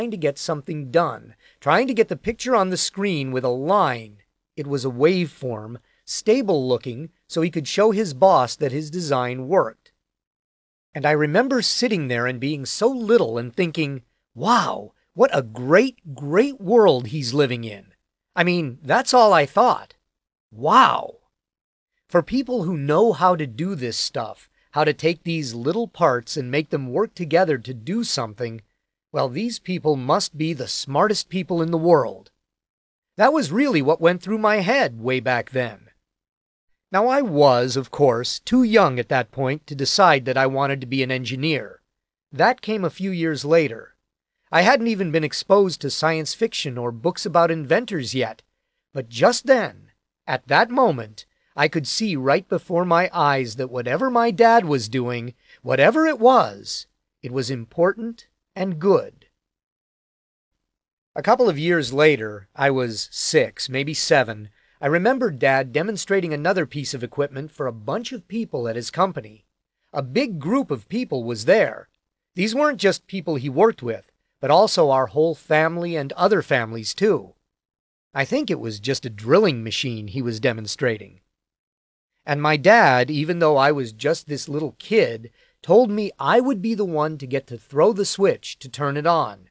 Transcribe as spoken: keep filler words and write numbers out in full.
to get something done, trying to get the picture on the screen with a line. It was a waveform, stable looking, so he could show his boss that his design worked. And I remember sitting there and being so little and thinking, wow, what a great, great world he's living in. I mean, that's all I thought. Wow. For people who know how to do this stuff, how to take these little parts and make them work together to do something, well, these people must be the smartest people in the world. That was really what went through my head way back then. Now, I was, of course, too young at that point to decide that I wanted to be an engineer. That came a few years later. I hadn't even been exposed to science fiction or books about inventors yet, but just then, at that moment, I could see right before my eyes that whatever my dad was doing, whatever it was, it was important and good. A couple of years later, I was six, maybe seven, I remembered Dad demonstrating another piece of equipment for a bunch of people at his company. A big group of people was there. These weren't just people he worked with, but also our whole family and other families too. I think it was just a drilling machine he was demonstrating. And my dad, even though I was just this little kid, told me I would be the one to get to throw the switch to turn it on.